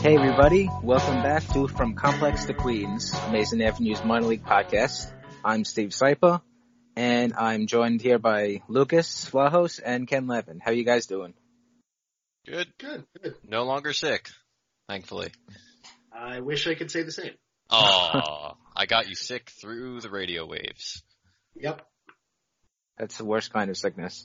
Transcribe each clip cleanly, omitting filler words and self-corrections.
Hey everybody, welcome back to From Complex to Queens, Mason Avenue's minor league podcast. I'm Steve Sypa, and I'm joined here by Lucas Vlahos and Ken Levin. How you guys doing? Good. No longer sick, thankfully. I wish I could say the same. Oh, I got you sick through the radio waves. Yep. That's the worst kind of sickness.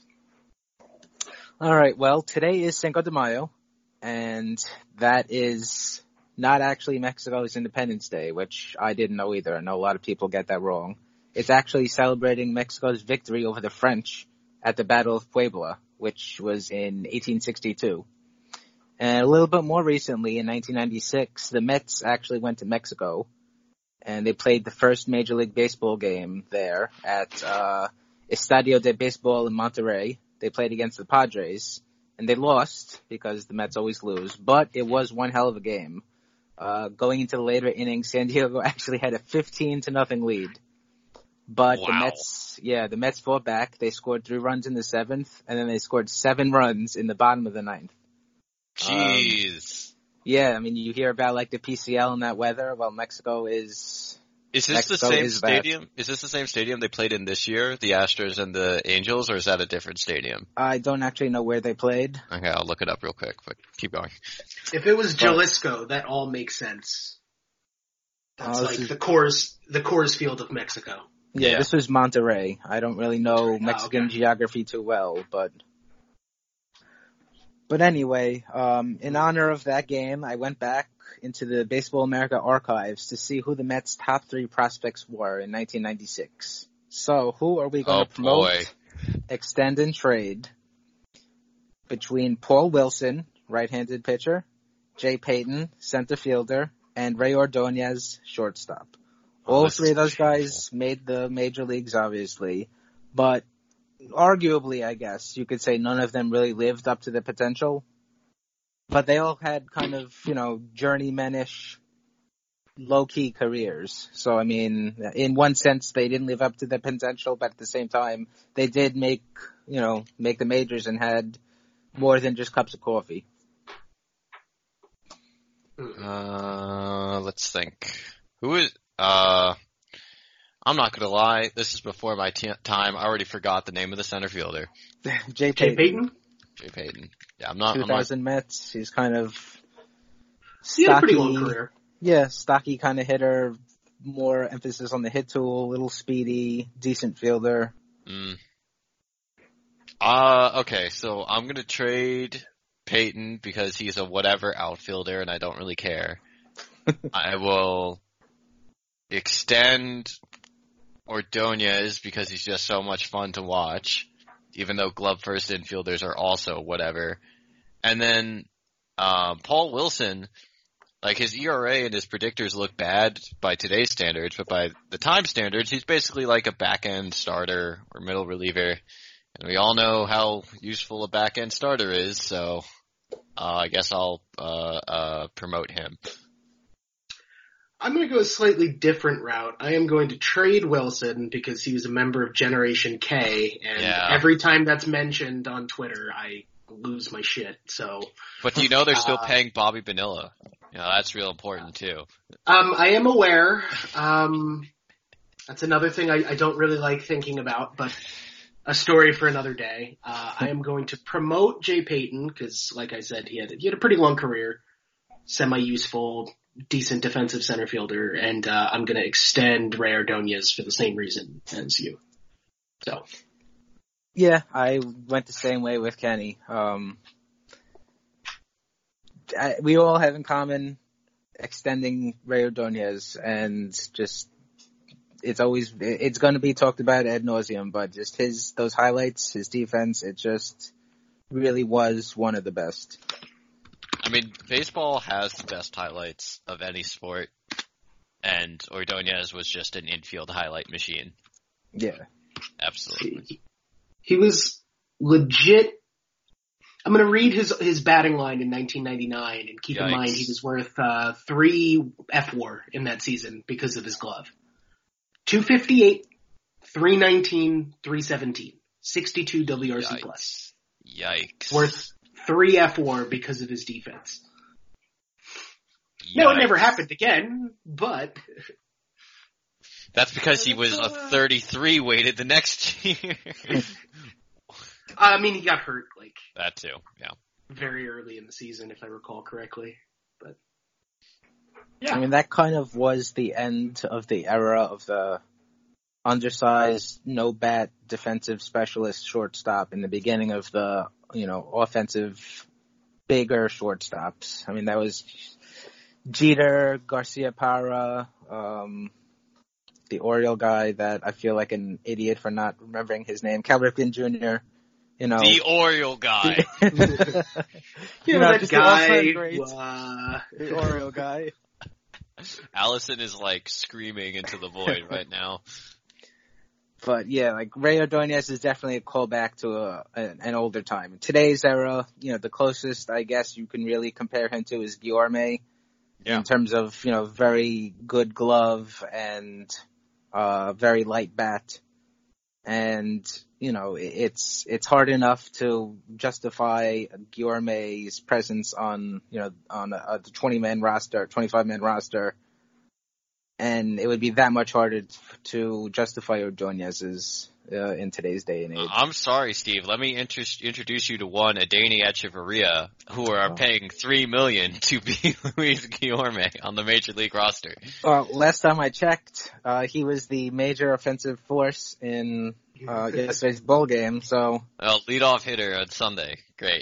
Alright, well, today is Cinco de Mayo, and that is not actually Mexico's Independence Day, which I didn't know either. I know a lot of people get that wrong. It's actually celebrating Mexico's victory over the French at the Battle of Puebla, which was in 1862. And a little bit more recently, in 1996, the Mets actually went to Mexico, and they played the first Major League Baseball game there at Estadio de Béisbol in Monterrey. They played against the Padres, and they lost because the Mets always lose, but it was one hell of a game. Going into the later innings, San Diego actually had a 15-0 lead. But wow. the Mets fought back. They scored 3 runs in the 7th, and then they scored 7 runs in the bottom of the 9th. Jeez. Yeah, I mean, you hear about like the PCL and that weather. Well, Mexico is... Is this the same stadium? Is this the same stadium they played in this year, the Astros and the Angels, or is that a different stadium? I don't actually know where they played. Okay, I'll look it up real quick, but keep going. If it was Jalisco, that all makes sense. That's the Coors Field of Mexico. Yeah, this was Monterrey. I don't really know Mexican geography too well, but anyway, in honor of that game, I went back into the Baseball America archives to see who the Mets' top 3 prospects were in 1996. So, who are we going to promote, extend, and trade between Paul Wilson, right-handed pitcher, Jay Payton, center fielder, and Ray Ordonez, shortstop? All 3 of those guys made the major leagues, obviously, but arguably, I guess, you could say none of them really lived up to the potential. But they all had kind of, journeymanish, low-key careers. So, I mean, in one sense, they didn't live up to their potential, but at the same time, they did make the majors and had more than just cups of coffee. Let's think. Who is, I'm not gonna lie, this is before my time. I already forgot the name of the center fielder. Jay Payton? Jay Payton. Yeah, I'm not. 2000 Mets. He's kind of stocky. He had a pretty long career. Yeah, stocky kind of hitter. More emphasis on the hit tool. A little speedy, decent fielder. Okay, so I'm gonna trade Payton because he's a whatever outfielder, and I don't really care. I will extend Ordonez because he's just so much fun to watch, even though glove-first infielders are also whatever. And then Paul Wilson, like his ERA and his predictors look bad by today's standards, but by the time standards, he's basically like a back-end starter or middle reliever. And we all know how useful a back-end starter is, so I guess I'll promote him. I'm going to go a slightly different route. I am going to trade Wilson because he was a member of Generation K, and every time that's mentioned on Twitter, I lose my shit. So, but do you know they're still paying Bobby Bonilla? That's real important too. I am aware. That's another thing I don't really like thinking about, but a story for another day. I am going to promote Jay Payton because, like I said, he had a pretty long career, semi-useful, decent defensive center fielder, and I'm going to extend Ray Ordonez for the same reason as you. So, yeah, I went the same way with Kenny. We all have in common extending Ray Ordonez, and just it's going to be talked about ad nauseum. But just those highlights, his defense, it just really was one of the best. I mean, baseball has the best highlights of any sport, and Ordonez was just an infield highlight machine. Yeah. Absolutely. He was legit. I'm going to read his batting line in 1999, and keep in mind he was worth 3 F-WAR in that season because of his glove. 258, 319, 317, 62 WRC plus. Yikes. Worth 3 F-WAR because of his defense. No, it never happened again, but... That's because he was a 33 weighted the next year. I mean, he got hurt, That too, yeah. Very early in the season, if I recall correctly. But yeah. I mean, that kind of was the end of the era of the undersized, no-bat defensive specialist shortstop in the beginning of the, offensive, bigger shortstops. I mean, that was Jeter, Garcia Parra, the Oriole guy that I feel like an idiot for not remembering his name, Cal Ripken Jr., The Oriole guy. That guy. The Oriole guy. Allison is screaming into the void right now. But yeah, Ray Ordonez is definitely a callback to an older time. In today's era, the closest I guess you can really compare him to is Guillorme. Yeah. In terms of, very good glove and very light bat. And, it's hard enough to justify Guillorme's presence on the 20-man roster, 25-man roster. And it would be that much harder to justify Ordonez's in today's day and age. I'm sorry, Steve. Let me introduce you to one, Adeiny Echeverria, who are paying $3 million to be Luis Guillorme on the Major League roster. Well, last time I checked, he was the major offensive force in yesterday's bowl game. So, leadoff hitter on Sunday. Great.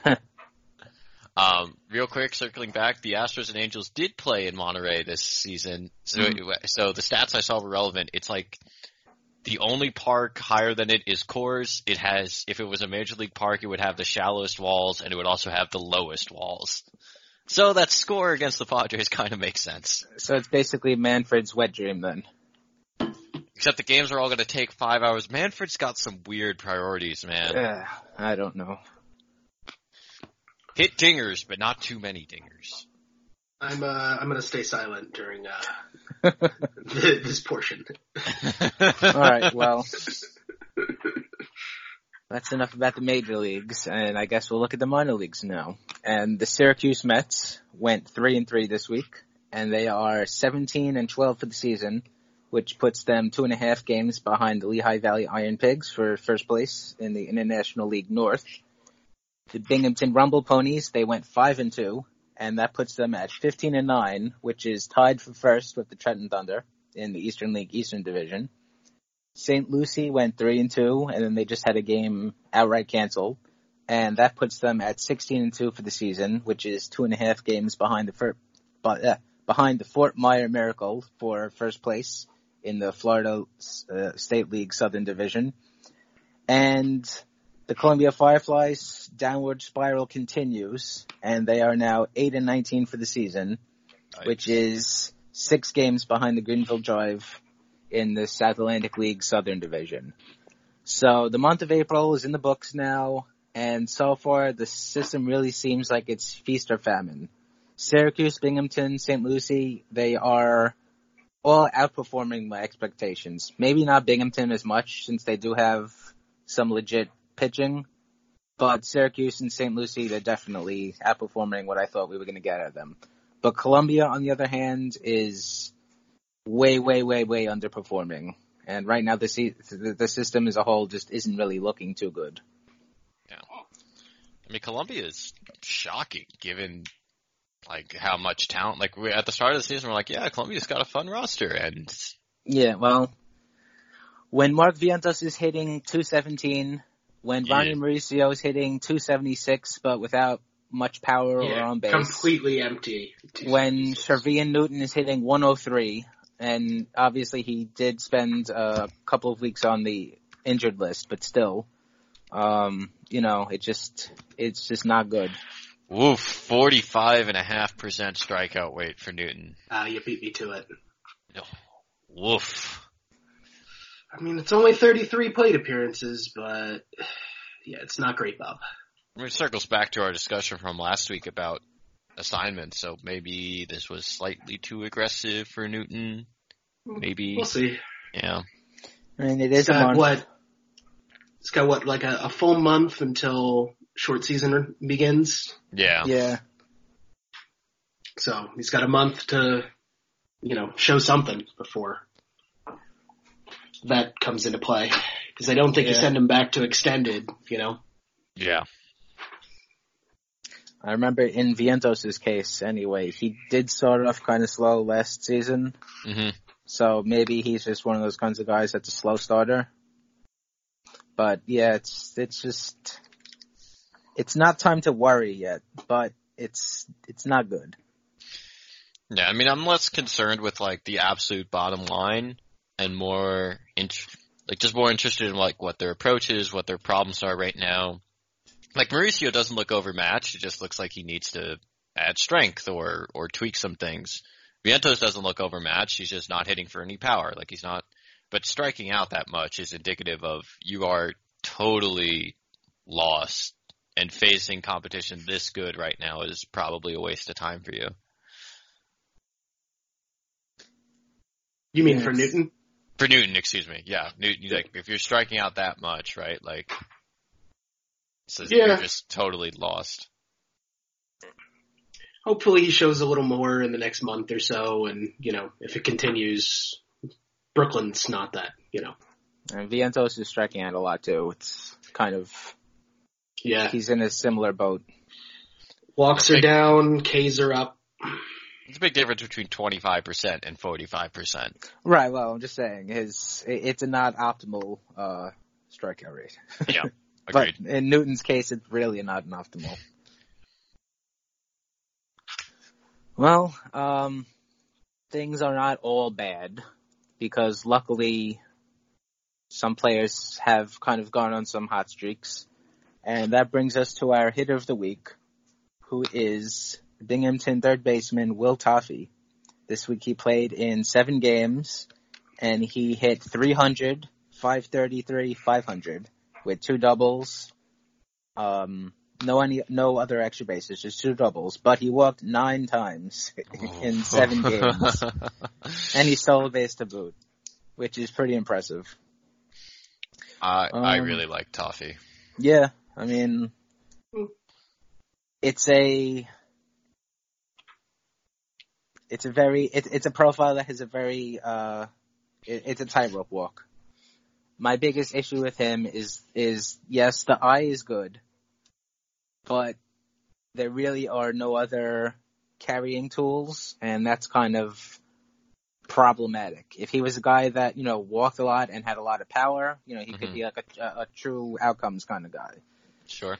Real quick, circling back, the Astros and Angels did play in Monterey this season. So the stats I saw were relevant. It's the only park higher than it is Coors. It has, if it was a Major League park, it would have the shallowest walls, and it would also have the lowest walls. So that score against the Padres kind of makes sense. So it's basically Manfred's wet dream then. Except the games are all going to take 5 hours. Manfred's got some weird priorities, man. I don't know. Hit dingers, but not too many dingers. I'm gonna stay silent during this portion. All right, well, that's enough about the major leagues, and I guess we'll look at the minor leagues now. And the Syracuse Mets went 3-3 this week, and they are 17-12 for the season, which puts them 2.5 games behind the Lehigh Valley Iron Pigs for first place in the International League North. The Binghamton Rumble Ponies, they went 5-2, and that puts them at 15-9, which is tied for first with the Trenton Thunder in the Eastern League Eastern Division. St. Lucie went 3-2, and then they just had a game outright canceled, and that puts them at 16-2 for the season, which is 2.5 games behind the Fort Myer Miracle for first place in the Florida State League Southern Division. And the Columbia Fireflies downward spiral continues, and they are now 8-19 for the season, which is 6 games behind the Greenville Drive in the South Atlantic League Southern Division. So the month of April is in the books now, and so far the system really seems like it's feast or famine. Syracuse, Binghamton, St. Lucie, they are all outperforming my expectations. Maybe not Binghamton as much, since they do have some legit pitching, but Syracuse and St. Lucie, they're definitely outperforming what I thought we were going to get out of them. But Columbia, on the other hand, is way underperforming. And right now, the system as a whole just isn't really looking too good. Yeah. I mean, Columbia is shocking, given how much talent. At the start of the season, we're like, yeah, Columbia's got a fun roster, and yeah, well, when Mark Vientos is hitting 217, when Ronnie Mauricio is hitting 276, but without much power or on base, completely empty. When Shervian Newton is hitting 103, and obviously he did spend a couple of weeks on the injured list, but still, it's just not good. Woof, 45.5% strikeout rate for Newton. You beat me to it. Woof. I mean, it's only 33 plate appearances, but yeah, it's not great, Bob. I mean, it circles back to our discussion from last week about assignments, so maybe this was slightly too aggressive for Newton. Maybe. We'll see. Yeah. I mean, it is a month. It's got a full month until short season begins? Yeah. Yeah. So he's got a month to, show something before that comes into play. Because I don't think you send him back to extended, Yeah. I remember in Vientos' case, anyway, he did start off kind of slow last season. Mm-hmm. So maybe he's just one of those kinds of guys that's a slow starter. But yeah, it's not time to worry yet, but it's not good. Yeah, I mean, I'm less concerned with like the absolute bottom line and more more interested in like what their approach is, what their problems are right now. Like Mauricio doesn't look overmatched; it just looks like he needs to add strength or tweak some things. Vientos doesn't look overmatched; he's just not hitting for any power. Like he's not, but striking out that much is indicative of you are totally lost, and facing competition this good right now is probably a waste of time for you. You mean for Newton? For Newton, excuse me. Yeah, Newton. Like if you're striking out that much, right? Like, you're just totally lost. Hopefully he shows a little more in the next month or so, and, if it continues, Brooklyn's not that, And Vientos is striking out a lot, too. It's kind of... Yeah. He's in a similar boat. Walks are down, Ks are up. It's a big difference between 25% and 45%. Right, well, I'm just saying, it's a not optimal strikeout rate. Yeah, agreed. But in Newton's case, it's really not an optimal. Well, things are not all bad, because luckily some players have kind of gone on some hot streaks. And that brings us to our hitter of the week, who is Binghamton third baseman Will Toffey. This week he played in 7 games, and he hit 300, 533, 500 with 2 doubles. No other extra bases, just 2 doubles. But he walked 9 times in 7 games, and he stole a base to boot, which is pretty impressive. I really like Toffey. Yeah, I mean, it's a profile that has a very, it's a tightrope walk. My biggest issue with him is yes, the eye is good, but there really are no other carrying tools, and that's kind of problematic. If he was a guy that, walked a lot and had a lot of power, he could be like a true outcomes kind of guy. Sure.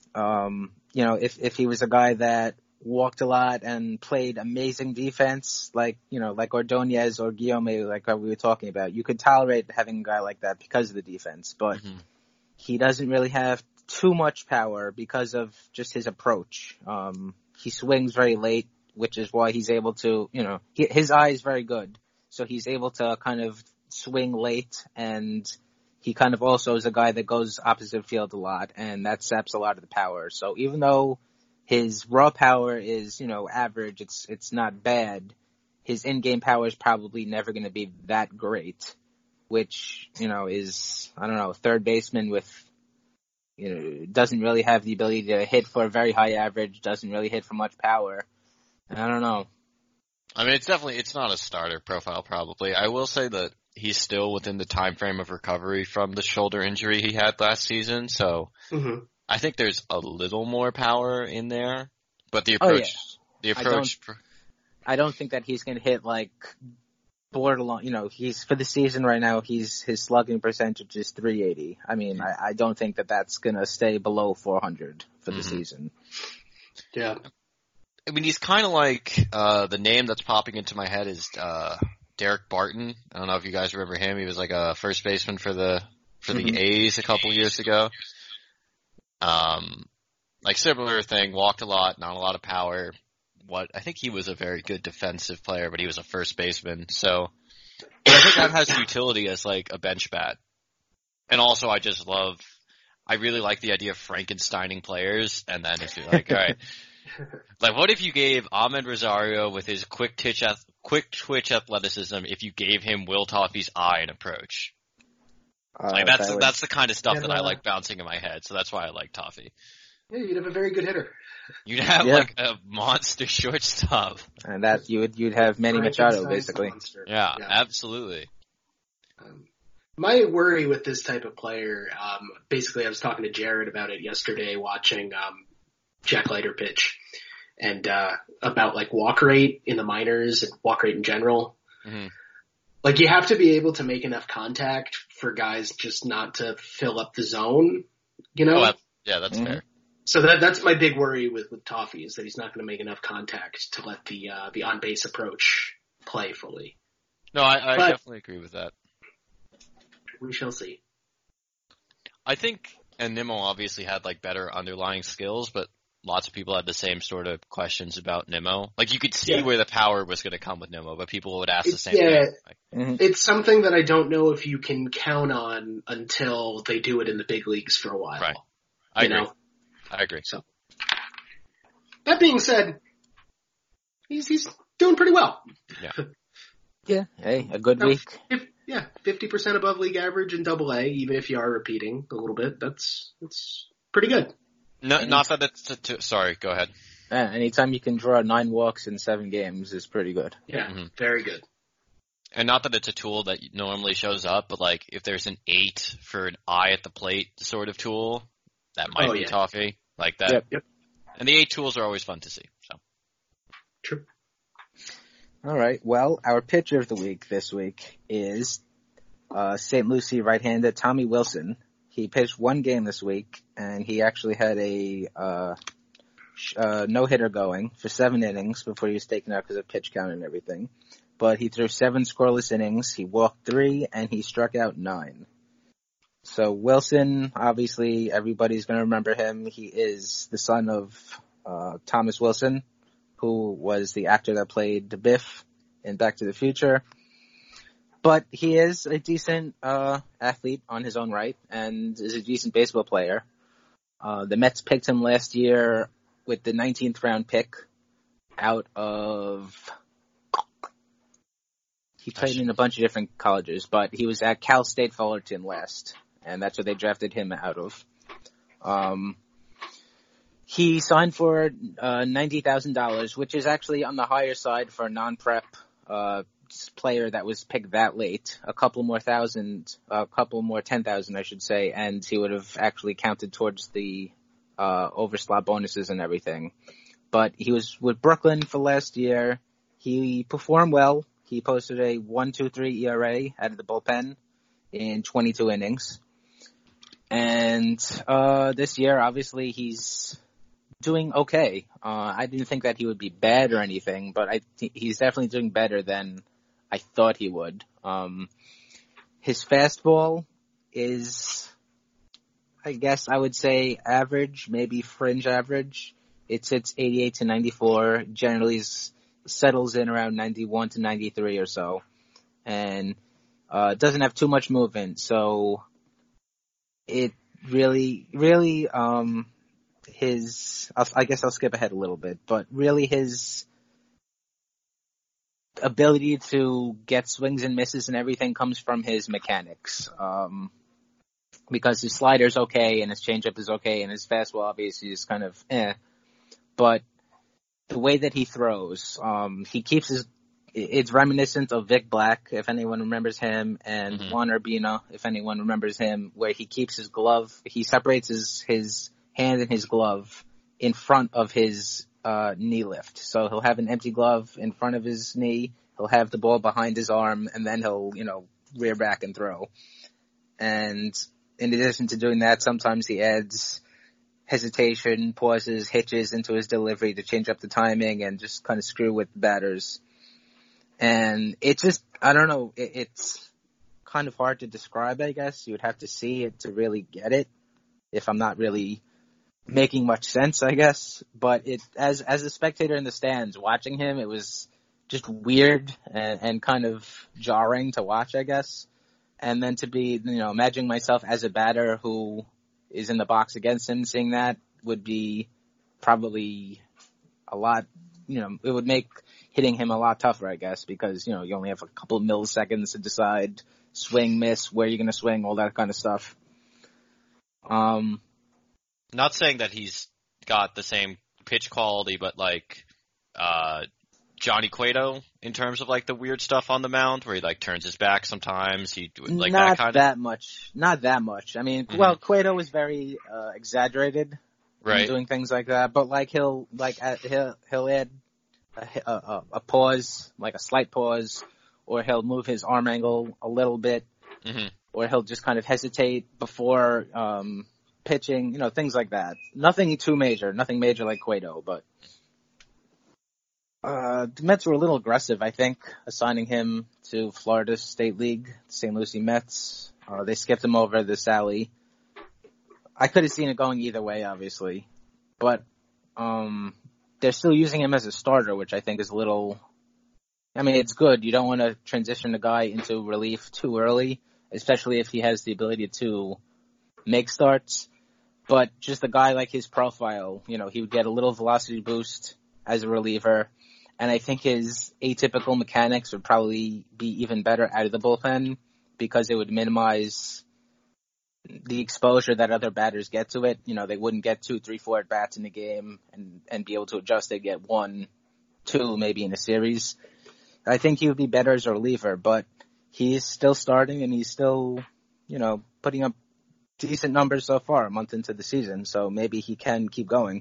If he was a guy that walked a lot and played amazing defense, like Ordonez or Guillaume, like we were talking about, you could tolerate having a guy like that because of the defense, but he doesn't really have too much power because of just his approach. He swings very late, which is why he's able to, his eye is very good, so he's able to kind of swing late, and he kind of also is a guy that goes opposite field a lot, and that saps a lot of the power. So even though his raw power is, average, it's not bad, his in-game power is probably never going to be that great, which, is, I don't know, third baseman with, doesn't really have the ability to hit for a very high average, doesn't really hit for much power. I don't know. I mean, it's not a starter profile probably. I will say that he's still within the time frame of recovery from the shoulder injury he had last season, so I think there's a little more power in there, but the approach. I don't think that he's going to hit like borderline. He's for the season right now. His slugging percentage is 380. I mean, I don't think that that's going to stay below 400 for the season. Yeah. I mean, he's kind of like the name that's popping into my head is Derek Barton. I don't know if you guys remember him. He was like a first baseman for the A's a couple years ago. Like similar thing, walked a lot, not a lot of power. I think he was a very good defensive player, but he was a first baseman. So I think that has utility as like a bench bat. And also I really like the idea of Frankensteining players, and then if you're like, all right, like what if you gave Ahmed Rosario with his quick twitch athleticism, if you gave him Will Toffey's eye and approach? Like that's the kind of stuff that I like bouncing in my head, so that's why I like Toffey. Yeah, you'd have a very good hitter. You'd have like a monster shortstop. And that you'd have Manny Machado basically. Yeah, absolutely. My worry with this type of player, basically I was talking to Jared about it yesterday watching Jack Leiter pitch, and about like walk rate in the minors and walk rate in general. Mm-hmm. Like you have to be able to make enough contact for guys just not to fill up the zone, you know? Oh, yeah, that's fair. So that's my big worry with Toffee, is that he's not going to make enough contact to let the on base approach play fully. No, I definitely agree with that. We shall see. I think, and Nimmo obviously had like better underlying skills, but lots of people had the same sort of questions about Nimmo. Like you could see where the power was going to come with Nimmo, but people would ask the same thing. Like, it's something that I don't know if you can count on until they do it in the big leagues for a while. Right. I agree. So that being said, he's doing pretty well. Yeah. Yeah. Hey, a good week. 50% above league average in Double-A, even if you are repeating a little bit. That's pretty good. No, not that it's sorry, go ahead. Anytime you can draw 9 walks in 7 games is pretty good. Yeah, very good. And not that it's a tool that normally shows up, but like if there's an 8 for an eye at the plate sort of tool, that might be Toffee. Like that. Yep. And the 8 tools are always fun to see. So. True. All right. Well, our pitcher of the week this week is St. Lucie right-hander Tommy Wilson. He pitched 1 game this week, and he actually had a no-hitter going for 7 innings before he was taken out because of pitch count and everything. But he threw 7 scoreless innings. He walked 3, and he struck out 9. So Wilson, obviously, everybody's going to remember him. He is the son of Thomas Wilson, who was the actor that played Biff in Back to the Future. But he is a decent athlete on his own right and is a decent baseball player. The Mets picked him last year with the 19th round pick out of... He played in a bunch of different colleges, but he was at Cal State Fullerton last, and that's where they drafted him out of. He signed for $90,000, which is actually on the higher side for a non-prep player that was picked that late. A couple more 10,000, I should say, and he would have actually counted towards the overslot bonuses and everything. But he was with Brooklyn for last year. He performed well. He posted a 1.23 ERA out of the bullpen in 22 innings. And this year, obviously, he's doing okay. I didn't think that he would be bad or anything, but he's definitely doing better than I thought he would. His fastball is, I guess I would say average, maybe fringe average. It hits 88 to 94, generally settles in around 91 to 93 or so, and doesn't have too much movement, so it really, I guess I'll skip ahead a little bit, but really his ability to get swings and misses and everything comes from his mechanics, because his slider's okay, and his changeup is okay, and his fastball obviously is kind of but the way that he throws, he keeps it's reminiscent of Vic Black, if anyone remembers him, and Juan Urbina, if anyone remembers him, where he keeps his glove, he separates his hand and his glove in front of his knee lift. So he'll have an empty glove in front of his knee, he'll have the ball behind his arm, and then he'll, rear back and throw. And in addition to doing that, sometimes he adds hesitation, pauses, hitches into his delivery to change up the timing and just kind of screw with batters. And it just, I don't know, it's kind of hard to describe, I guess. You would have to see it to really get it, if I'm not really making much sense, I guess. But as a spectator in the stands, watching him, it was just weird and kind of jarring to watch, I guess. And then to be, imagining myself as a batter who is in the box against him, seeing that would be probably a lot, it would make hitting him a lot tougher, I guess, because, you only have a couple of milliseconds to decide swing, miss, where you're going to swing, all that kind of stuff. Not saying that he's got the same pitch quality, but like Johnny Cueto in terms of like the weird stuff on the mound where he like turns his back sometimes. He like not that kind that much. Not that much. I mean, well, Cueto was very exaggerated in doing things like that, but like he'll add a pause, like a slight pause, or he'll move his arm angle a little bit, or he'll just kind of hesitate before pitching, you know, things like that. Nothing too major, nothing major like Cueto, but the Mets were a little aggressive, I think, assigning him to Florida State League, St. Lucie Mets. They skipped him over the Sally. I could have seen it going either way, obviously, but they're still using him as a starter, which I think is a little. I mean, it's good. You don't want to transition a guy into relief too early, especially if he has the ability to make starts. But just a guy like his profile, you know, he would get a little velocity boost as a reliever. And I think his atypical mechanics would probably be even better out of the bullpen because it would minimize the exposure that other batters get to it. You know, they wouldn't get 2, 3, 4 at-bats in a game and be able to adjust. They'd get 1, 2 maybe in a series. I think he would be better as a reliever, but he's still starting and he's still, you know, putting up decent numbers so far a month into the season. So maybe he can keep going.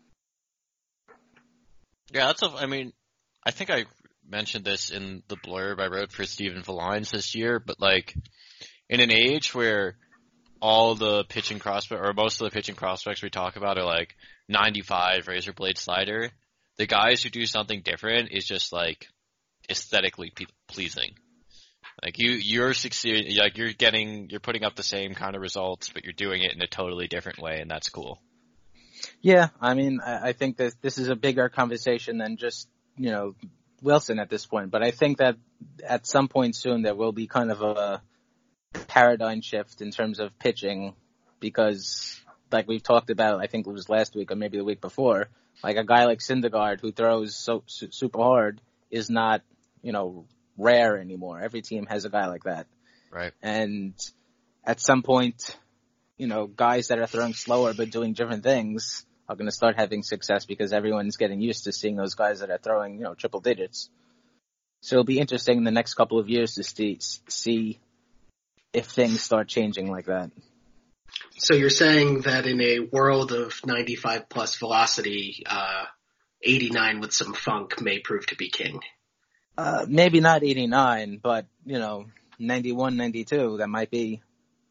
Yeah, I think I mentioned this in the blurb I wrote for Steven Villines this year, but like in an age where all the pitching prospects, or most of the pitching prospects we talk about are like 95 razor blade slider, the guys who do something different is just like aesthetically pleasing. Like you're succeeding, like you're putting up the same kind of results, but you're doing it in a totally different way, and that's cool. Yeah, I mean, I think that this is a bigger conversation than just, you know, Wilson at this point. But I think that at some point soon there will be kind of a paradigm shift in terms of pitching because, like we've talked about, I think it was last week or maybe the week before, like a guy like Syndergaard who throws so super hard is not, you know, rare anymore. Every team has a guy like that. Right. And at some point, you know, guys that are throwing slower but doing different things are going to start having success because everyone's getting used to seeing those guys that are throwing, you know, triple digits. So it'll be interesting in the next couple of years to see if things start changing like that. So you're saying that in a world of 95 plus velocity, 89 with some funk may prove to be king? Maybe not 89, but, you know, 91, 92, that might be.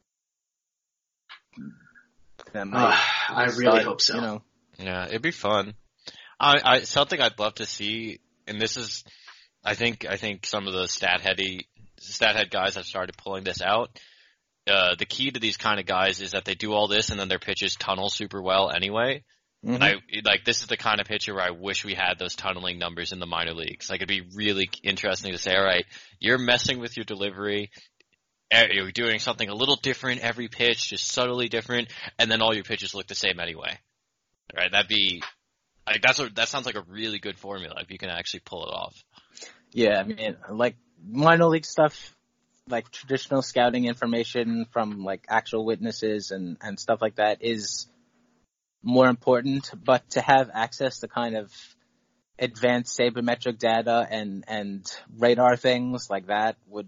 I really hope so. You know. Yeah, it'd be fun. Something I'd love to see, and this is, I think some of the stat head guys have started pulling this out. The key to these kind of guys is that they do all this and then their pitches tunnel super well anyway. Mm-hmm. And this is the kind of pitcher where I wish we had those tunneling numbers in the minor leagues. Like, it'd be really interesting to say, all right, you're messing with your delivery. You're doing something a little different every pitch, just subtly different, and then all your pitches look the same anyway. Right? That sounds like a really good formula if you can actually pull it off. Yeah, I mean, like minor league stuff, like traditional scouting information from like actual witnesses and stuff like that is more important, but to have access to kind of advanced sabermetric data and radar things like that would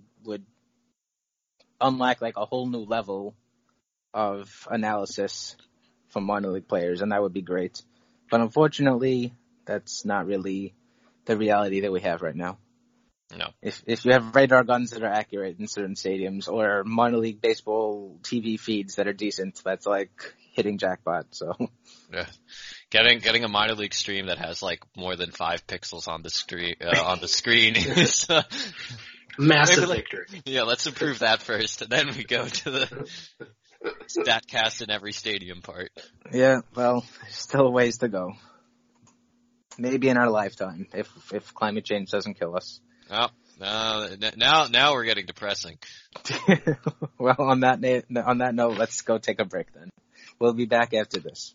unlock like a whole new level of analysis from minor league players, and that would be great. But unfortunately, that's not really the reality that we have right now. No. If you have radar guns that are accurate in certain stadiums or minor league baseball TV feeds that are decent, that's like hitting jackpot. So yeah, getting a minor league stream that has like more than 5 pixels on the screen is massive victory. Yeah, let's improve that first, and then we go to the StatCast in every stadium part. Yeah, well, there's still a ways to go. Maybe in our lifetime, if climate change doesn't kill us. Oh, now we're getting depressing. Well, on that note, let's go take a break then. We'll be back after this.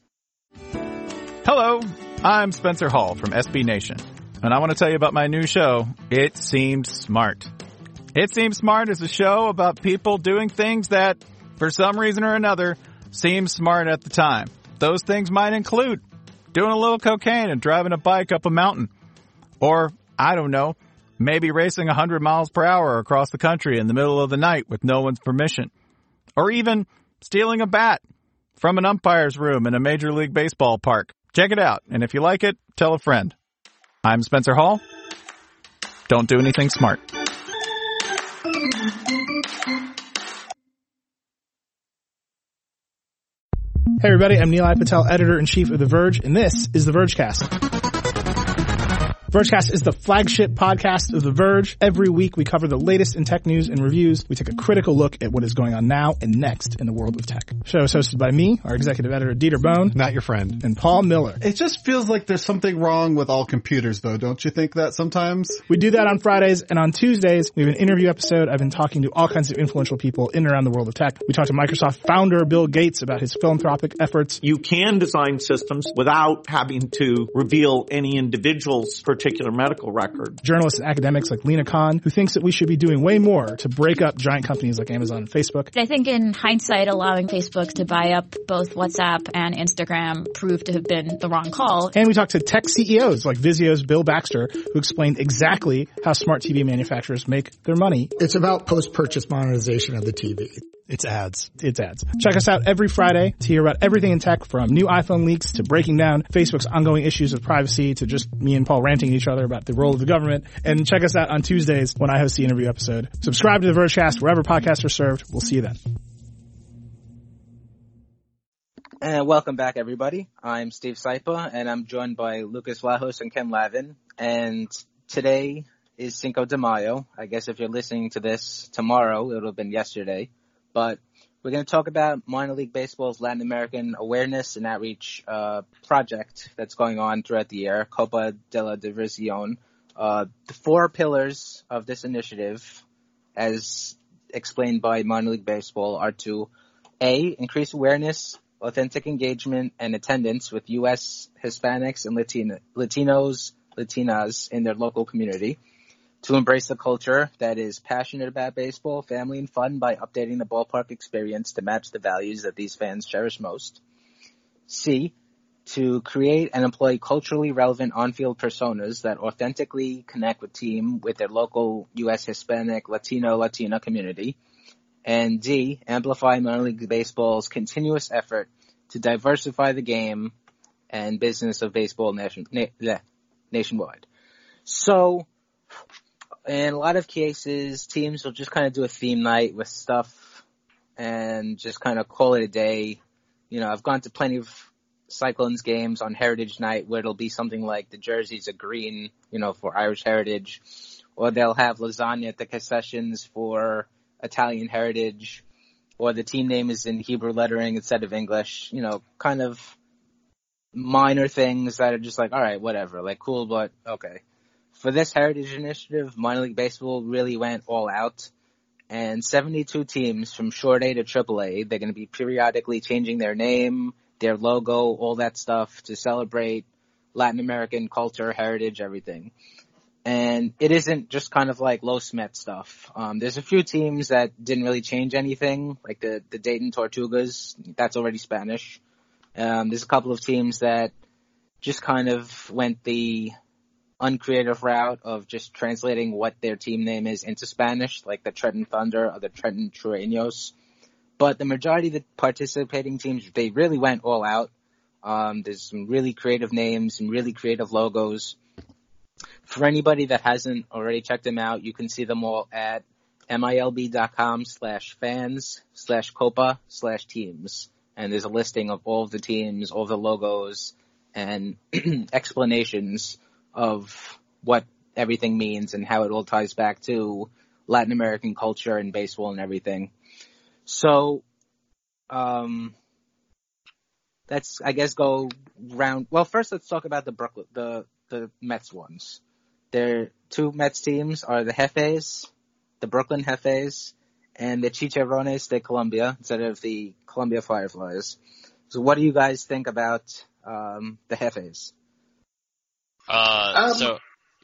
Hello, I'm Spencer Hall from SB Nation, and I want to tell you about my new show, It Seems Smart. It Seems Smart is a show about people doing things that, for some reason or another, seem smart at the time. Those things might include doing a little cocaine and driving a bike up a mountain. Or, I don't know, maybe racing 100 miles per hour across the country in the middle of the night with no one's permission. Or even stealing a bat from an umpire's room in a Major League Baseball park. Check it out, and if you like it, tell a friend. I'm Spencer Hall. Don't do anything smart. Hey everybody, I'm Nilay Patel, editor-in-chief of The Verge, and this is The Vergecast. Vergecast is the flagship podcast of The Verge. Every week we cover the latest in tech news and reviews. We take a critical look at what is going on now and next in the world of tech. The show is hosted by me, our executive editor, Dieter Bohn. Not your friend. And Paul Miller. It just feels like there's something wrong with all computers, though. Don't you think that sometimes? We do that on Fridays, and on Tuesdays, we have an interview episode. I've been talking to all kinds of influential people in and around the world of tech. We talked to Microsoft founder Bill Gates about his philanthropic efforts. You can design systems without having to reveal any individual's particular medical record. Journalists and academics like Lena Khan, who thinks that we should be doing way more to break up giant companies like Amazon and Facebook. I think in hindsight, allowing Facebook to buy up both WhatsApp and Instagram proved to have been the wrong call. And we talked to tech CEOs like Vizio's Bill Baxter, who explained exactly how smart TV manufacturers make their money. It's about post-purchase monetization of the TV. It's ads. It's ads. Check us out every Friday to hear about everything in tech, from new iPhone leaks to breaking down Facebook's ongoing issues of privacy to just me and Paul ranting at each other about the role of the government. And check us out on Tuesdays when I host the interview episode. Subscribe to The Vergecast wherever podcasts are served. We'll see you then. And welcome back, everybody. I'm Steve Saipa, and I'm joined by Lucas Vlahos and Ken Lavin. And today is Cinco de Mayo. I guess if you're listening to this tomorrow, it'll have been yesterday. But we're going to talk about minor league baseball's Latin American awareness and outreach project that's going on throughout the year, Copa de la Diversión. The four pillars of this initiative, as explained by minor league baseball, are to A, increase awareness, authentic engagement, and attendance with U.S. Hispanics and Latinas in their local community. To embrace the culture that is passionate about baseball, family, and fun by updating the ballpark experience to match the values that these fans cherish most. C, to create and employ culturally relevant on-field personas that authentically connect with their local U.S. Hispanic, Latina community. And D, amplify minor league baseball's continuous effort to diversify the game and business of baseball nationwide. So, in a lot of cases, teams will just kind of do a theme night with stuff and just kind of call it a day. You know, I've gone to plenty of Cyclones games on Heritage Night where it'll be something like the jerseys are green, you know, for Irish heritage, or they'll have lasagna at the concessions for Italian heritage, or the team name is in Hebrew lettering instead of English, you know, kind of minor things that are just like, all right, whatever, like cool, but okay. For this Heritage Initiative, minor league baseball really went all out, and 72 teams from short A to triple A, they're going to be periodically changing their name, their logo, all that stuff to celebrate Latin American culture, heritage, everything. And it isn't just kind of like Los Met stuff. There's a few teams that didn't really change anything, like the Dayton Tortugas, that's already Spanish. There's a couple of teams that just kind of went the uncreative route of just translating what their team name is into Spanish, like the Trenton Thunder or the Trenton Trueños. But the majority of the participating teams, they really went all out. There's some really creative names, some really creative logos. For anybody that hasn't already checked them out, you can see them all at milb.com/fans/copa/teams. And there's a listing of all of the teams, all the logos, and explanations of what everything means and how it all ties back to Latin American culture and baseball and everything. So, let's, I guess, go round. Well, first let's talk about the Mets ones. Their two Mets teams are the Jefes, the Brooklyn Jefes, and the Chicharrones de Colombia instead of the Colombia Fireflies. So what do you guys think about the Jefes? So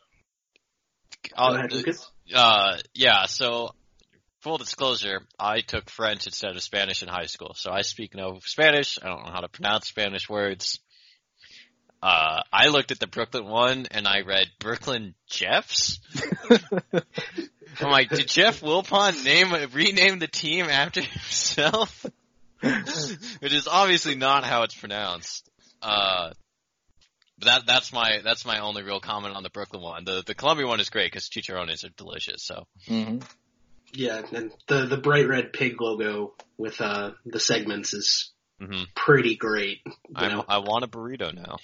full disclosure, I took French instead of Spanish in high school, so I speak no Spanish. I don't know how to pronounce Spanish words. I looked at the Brooklyn one and I read Brooklyn Jeffs. I'm like, did Jeff Wilpon rename the team after himself? Which is obviously not how it's pronounced. But that's my only real comment on the Brooklyn one. The Columbia one is great because chicharrones are delicious. So. Mm-hmm. Yeah, and the bright red pig logo with the segments is pretty great. I want a burrito now.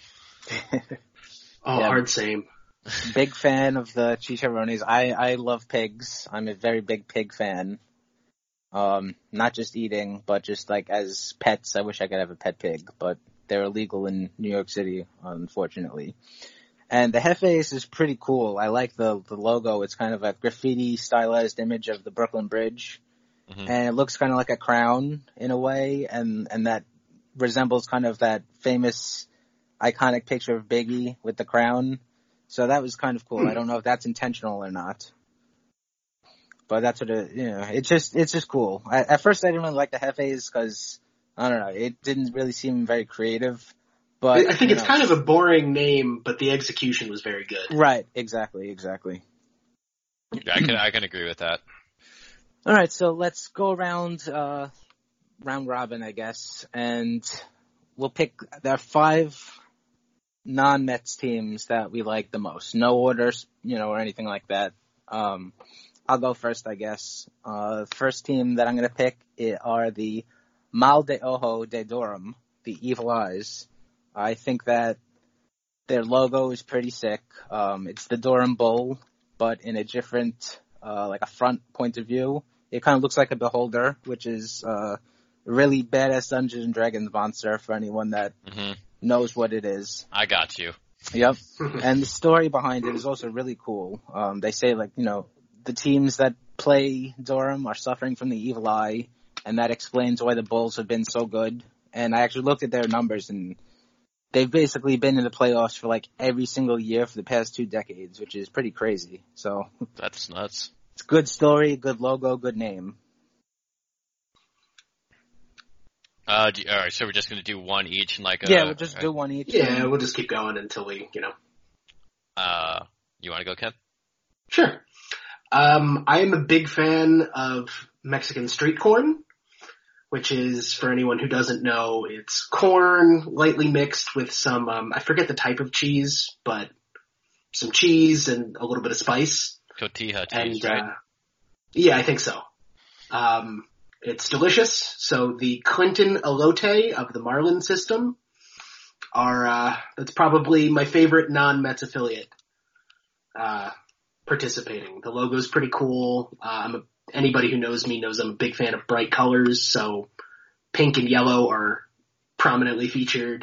Hard same. Big fan of the chicharrones. I love pigs. I'm a very big pig fan. Not just eating, but just like as pets. I wish I could have a pet pig, but they're illegal in New York City, unfortunately. And the Jefes is pretty cool. I like the logo. It's kind of a graffiti stylized image of the Brooklyn Bridge. And it looks kind of like a crown in a way, and that resembles kind of that famous iconic picture of Biggie with the crown. So that was kind of cool. I don't know if that's intentional or not. But that's what it's just cool. At first I didn't really like the Jefes because, I don't know, it didn't really seem very creative. But I think it's kind of a boring name, but the execution was very good. Right, exactly. Yeah, I can agree with that. All right, so let's go around round robin, I guess, and we'll pick the 5 non-Mets teams that we like the most. No orders, or anything like that. I'll go first, I guess. First team that I'm going to pick are the Mal de Ojo de Durham, the Evil Eyes. I think that their logo is pretty sick. It's the Durham Bull, but in a different, like a front point of view. It kind of looks like a beholder, which is really badass Dungeons and Dragons monster for anyone that knows what it is. I got you. Yep. And the story behind it is also really cool. They say, like, the teams that play Durham are suffering from the evil eye, and that explains why the Bulls have been so good. And I actually looked at their numbers, and they've basically been in the playoffs for like every single year for the past 2 decades, which is pretty crazy. So that's nuts. It's a good story, good logo, good name. All right, so we're just going to do one each and we'll just do one each. Yeah, we'll just keep going until we, you want to go, Ken? Sure. I am a big fan of Mexican street corn, which is, for anyone who doesn't know, it's corn lightly mixed with some, I forget the type of cheese, but some cheese and a little bit of spice. Cotija cheese, right? Yeah, I think so. It's delicious. So the Clinton Elote of the Marlin system that's probably my favorite non-Mets affiliate, participating. The logo's pretty cool. Anybody who knows me knows I'm a big fan of bright colors, so pink and yellow are prominently featured.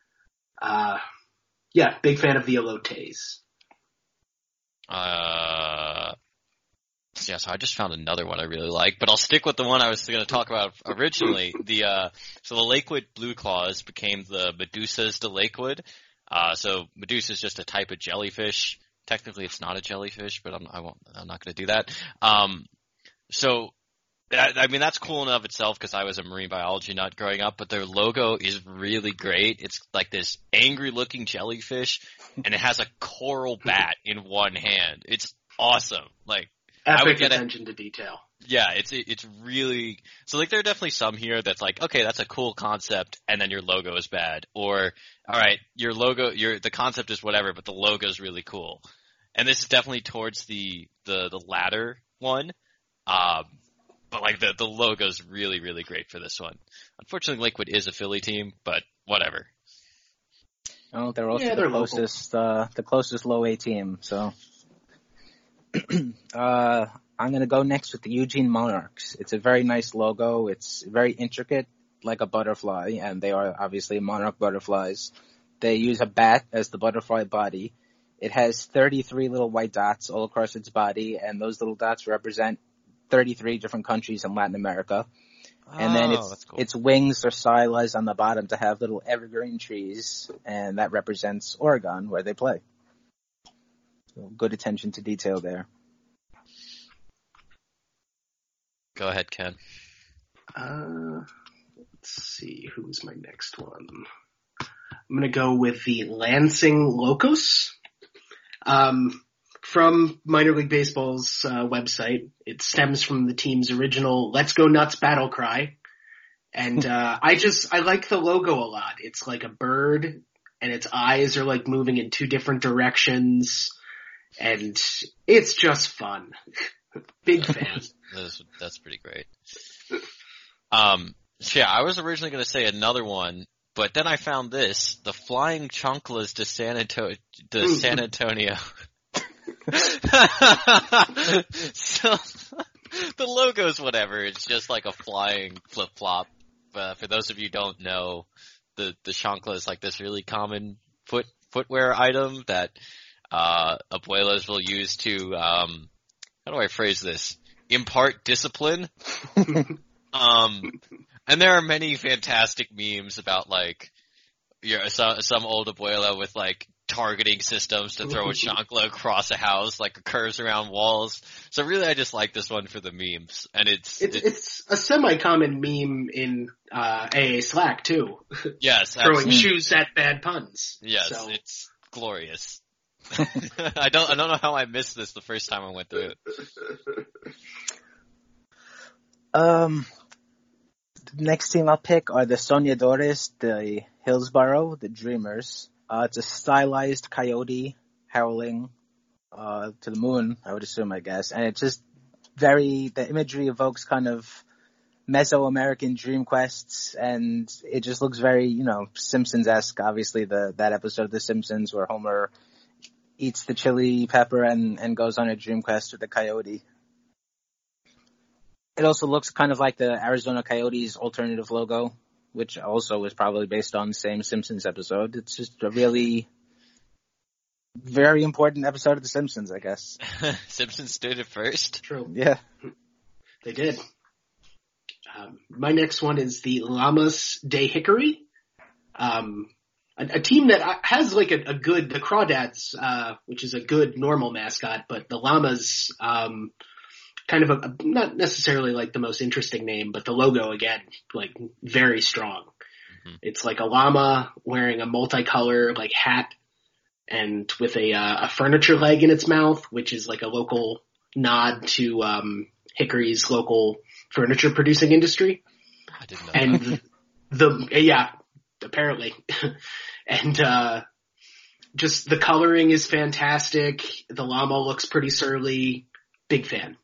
Big fan of the Elotes. So I just found another one I really like, but I'll stick with the one I was going to talk about originally. The Lakewood Blue Claws became the Medusas de Lakewood. So Medusa is just a type of jellyfish. Technically, it's not a jellyfish, but I'm not going to do that. That's cool in and of itself because I was a marine biology nut growing up, but their logo is really great. It's like this angry-looking jellyfish, and it has a coral bat in one hand. It's awesome. Like, epic attention to detail. Yeah, it's really so. Like, there are definitely some here that's like, okay, that's a cool concept, and then your logo is bad, or all right, your logo, the concept is whatever, but the logo is really cool. And this is definitely towards the latter one. But like the logo's really, really great for this one. Unfortunately, Lakewood is a Philly team, but whatever. Oh, they're also the closest low A team. So, I'm gonna go next with the Eugene Monarchs. It's a very nice logo. It's very intricate, like a butterfly, and they are obviously monarch butterflies. They use a bat as the butterfly body. It has 33 little white dots all across its body, and those little dots represent 33 different countries in Latin America. And then its wings are stylized on the bottom to have little evergreen trees, and that represents Oregon, where they play. So good attention to detail there. Go ahead, Ken. Let's see, who's my next one? I'm going to go with the Lansing Locos. From Minor League Baseball's website. It stems from the team's original Let's Go Nuts battle cry. And I like the logo a lot. It's like a bird, and its eyes are like moving in two different directions, and it's just fun. Big fan. That's pretty great. Yeah, I was originally going to say another one, but then I found this: the Flying Chanclas de San Antonio. So the logo's whatever. It's just like a flying flip flop. For those of you who don't know, the chancla is like this really common footwear item that abuelas will use to how do I phrase this? Impart discipline. And there are many fantastic memes about like some old abuela with like targeting systems to throw a chancla across a house, like curves around walls. So really, I just like this one for the memes, and it's a semi-common meme in AA Slack too. Yes, throwing shoes at bad puns. Yes, so. It's glorious. I don't know how I missed this the first time I went through it. The next team I'll pick are the Soñadores de Hillsborough, the Dreamers. It's a stylized coyote howling to the moon, I would assume, I guess. And it's just the imagery evokes kind of Mesoamerican dream quests, and it just looks very, Simpsons-esque. Obviously, that episode of The Simpsons where Homer eats the chili pepper and goes on a dream quest with the coyote. It also looks kind of like the Arizona Coyotes alternative logo, which also was probably based on the same Simpsons episode. It's just a really very important episode of The Simpsons, I guess. Simpsons did it first? True. Yeah. They did. My next one is the Llamas de Hickory. A team that has like the Crawdads, which is a good normal mascot, but the Llamas, kind of not necessarily like the most interesting name, but the logo again, like very strong. Mm-hmm. It's like a llama wearing a multicolor like hat and with a furniture leg in its mouth, which is like a local nod to Hickory's local furniture producing industry. I didn't know. And apparently. And just the coloring is fantastic. The llama looks pretty surly. Big fan.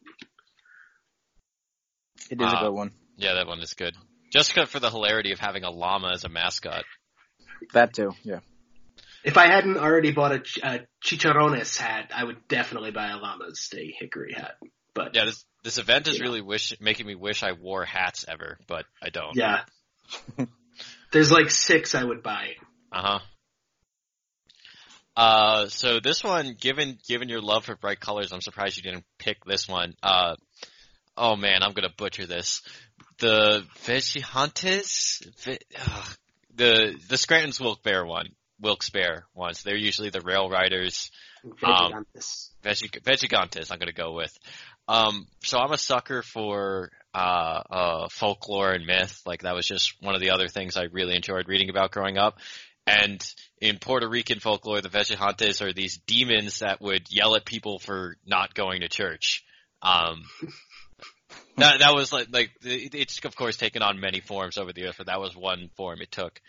It is a good one. Yeah, that one is good. Just for the hilarity of having a llama as a mascot. That too, yeah. If I hadn't already bought a Chicharrones hat, I would definitely buy a Llamas de Hickory hat. But yeah, this event is really making me wish I wore hats ever, but I don't. Yeah. There's like 6 I would buy. So this one, given your love for bright colors, I'm surprised you didn't pick this one. Oh man, I'm gonna butcher this. The Vejigantes, the Scranton's Wilkes-Barre ones. They're usually the Rail Riders. Vejigantes, I'm gonna go with. So I'm a sucker for folklore and myth. Like that was just one of the other things I really enjoyed reading about growing up. And in Puerto Rican folklore, the Vejigantes are these demons that would yell at people for not going to church. That was like it's of course taken on many forms over the years, but that was one form it took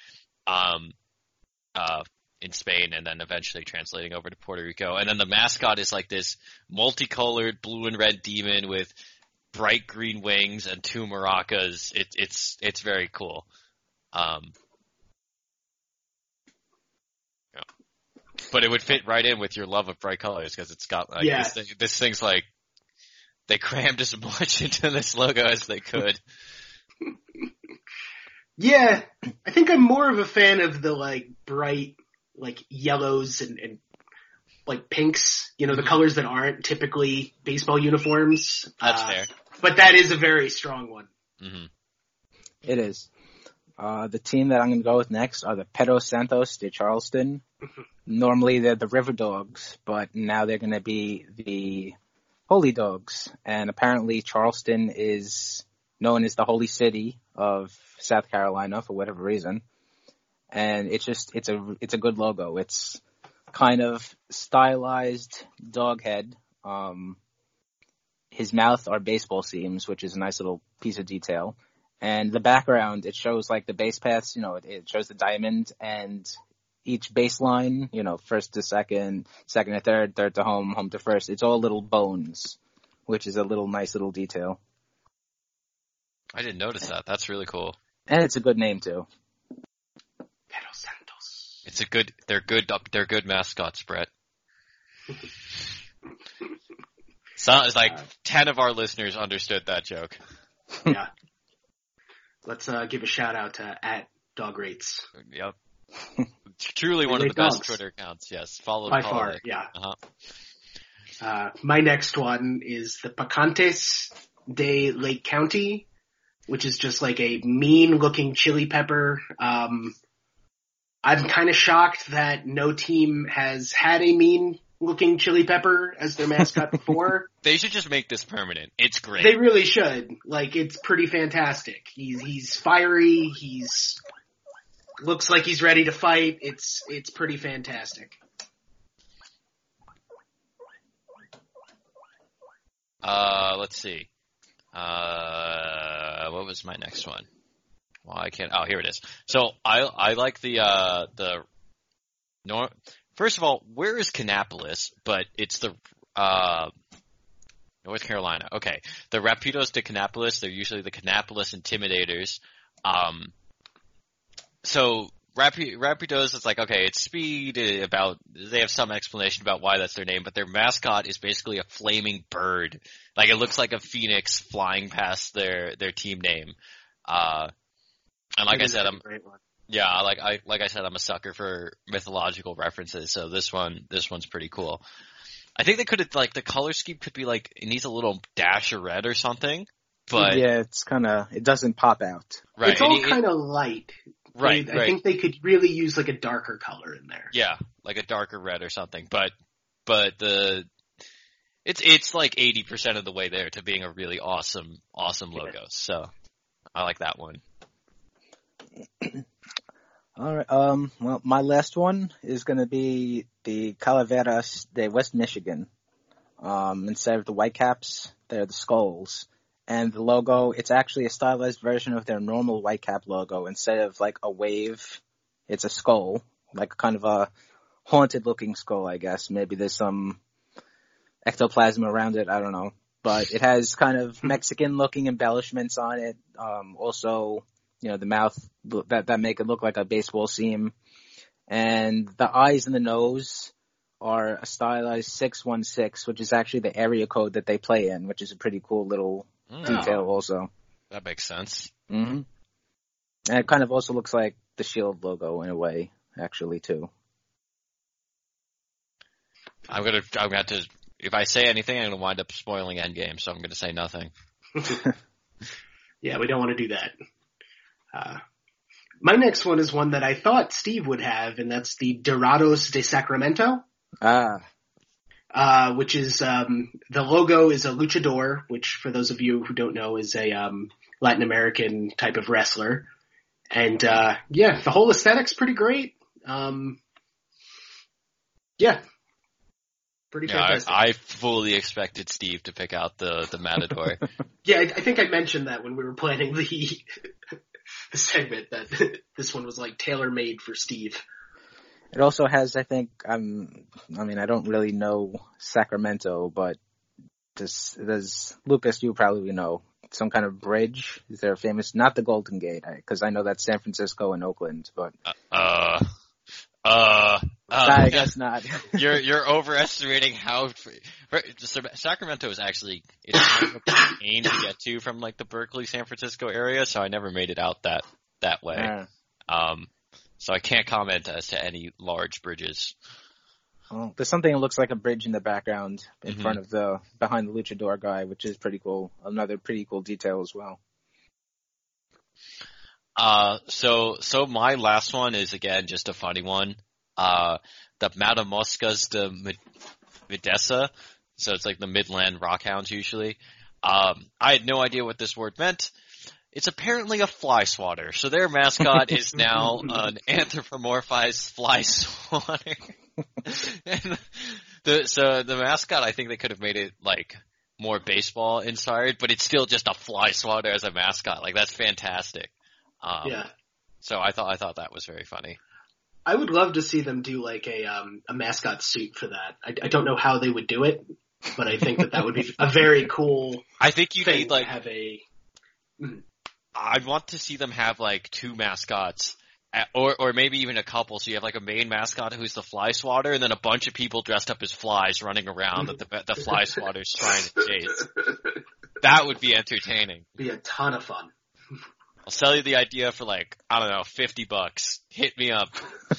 in Spain and then eventually translating over to Puerto Rico. And then the mascot is like this multicolored blue and red demon with bright green wings and 2 maracas. It's very cool. But it would fit right in with your love of bright colors because it's got like this thing's like they crammed as much into this logo as they could. Yeah, I think I'm more of a fan of the like bright like yellows and like pinks, the colors that aren't typically baseball uniforms. That's fair. But that is a very strong one. Mm-hmm. It is. The team that I'm going to go with next are the Perros Santos de Charleston. Normally they're the River Dogs, but now they're going to be the Holy Dogs. And apparently Charleston is known as the Holy City of South Carolina for whatever reason. and it's a good logo. It's kind of stylized dog head. His mouth are baseball seams, which is a nice little piece of detail. And the background, it shows like the base paths, it shows the diamond and each baseline, first to second, second to third, third to home, home to first. It's all little bones, which is a nice little detail. I didn't notice that. That's really cool. And it's a good name too. Pedro Santos. They're good mascots, Brett. It's like 10 of our listeners understood that joke. Yeah. Let's give a shout out to @DogRates. Yep. Truly one of the best Twitter accounts, yes. Followed by far, yeah. My next one is the Picantes de Lake County, which is just like a mean-looking chili pepper. I'm kind of shocked that no team has had a mean-looking chili pepper as their mascot before. They should just make this permanent. It's great. They really should. Like, it's pretty fantastic. He's fiery. Looks like he's ready to fight. It's pretty fantastic. Let's see. What was my next one? Well, I can't. Oh, here it is. So I like first of all, where is Kannapolis? But it's the North Carolina. Okay, the Rapidos de Kannapolis. They're usually the Kannapolis Intimidators. So Rapidos is like, okay, it's speed. They have some explanation about why that's their name, but their mascot is basically a flaming bird. Like, it looks like a phoenix flying past their team name. And like I said, I'm a sucker for mythological references. So this one's pretty cool. I think they could have, like, the color scheme could be like, it needs a little dash of red or something. But yeah, it doesn't pop out. Right. It's all kind of light. Right. I think they could really use like a darker color in there. Yeah, like a darker red or something. But it's like 80% of the way there to being a really awesome logo. So I like that one. All right. Well, my last one is going to be the Calaveras de West Michigan. Instead of the Whitecaps, they're the Skulls. And the logo, it's actually a stylized version of their normal Whitecap logo. Instead of like a wave, it's a skull, like kind of a haunted looking skull, I guess. Maybe there's some ectoplasm around it, I don't know. But it has kind of Mexican looking embellishments on it. Also, the mouth that make it look like a baseball seam. And the eyes and the nose are a stylized 616, which is actually the area code that they play in, which is a pretty cool little detail also. That makes sense. Mm-hmm. And it kind of also looks like the Shield logo in a way, actually, too. I'm gonna have to, if I say anything, I'm gonna wind up spoiling Endgame, so I'm gonna say nothing. Yeah, we don't want to do that. My next one is one that I thought Steve would have, and that's the Dorados de Sacramento. Which is, the logo is a luchador, which for those of you who don't know is a, Latin American type of wrestler. And, the whole aesthetic's pretty great. Pretty fantastic. I fully expected Steve to pick out the Matador. Yeah, I think I mentioned that when we were planning the segment, that this one was like tailor-made for Steve. It also has, I think, I don't really know Sacramento, but does Lucas, you probably know, some kind of bridge? Is there a famous, not the Golden Gate, because I know that's San Francisco and Oakland, but. I guess not. You're overestimating how, Sacramento is actually, it's kind of a pain to get to from like the Berkeley, San Francisco area, so I never made it out that way. So I can't comment as to any large bridges. Well, there's something that looks like a bridge in the background in front of behind the luchador guy, which is pretty cool. Another pretty cool detail as well. So my last one is again just a funny one. The Matamoscas de Midesa. So it's like the Midland Rockhounds usually. I had no idea what this word meant. It's apparently a fly swatter. So their mascot is now an anthropomorphized fly swatter. And so the mascot, I think they could have made it like more baseball inspired, but it's still just a fly swatter as a mascot. Like, that's fantastic. Yeah. So I thought that was very funny. I would love to see them do like a mascot suit for that. I don't know how they would do it, but I think that would be a very cool. I think you need like have a. I'd want to see them have like two mascots, or maybe even a couple. So you have like a main mascot who's the fly swatter, and then a bunch of people dressed up as flies running around that the fly swatter's trying to chase. That would be entertaining. Be a ton of fun. I'll sell you the idea for like, I don't know, $50. Hit me up.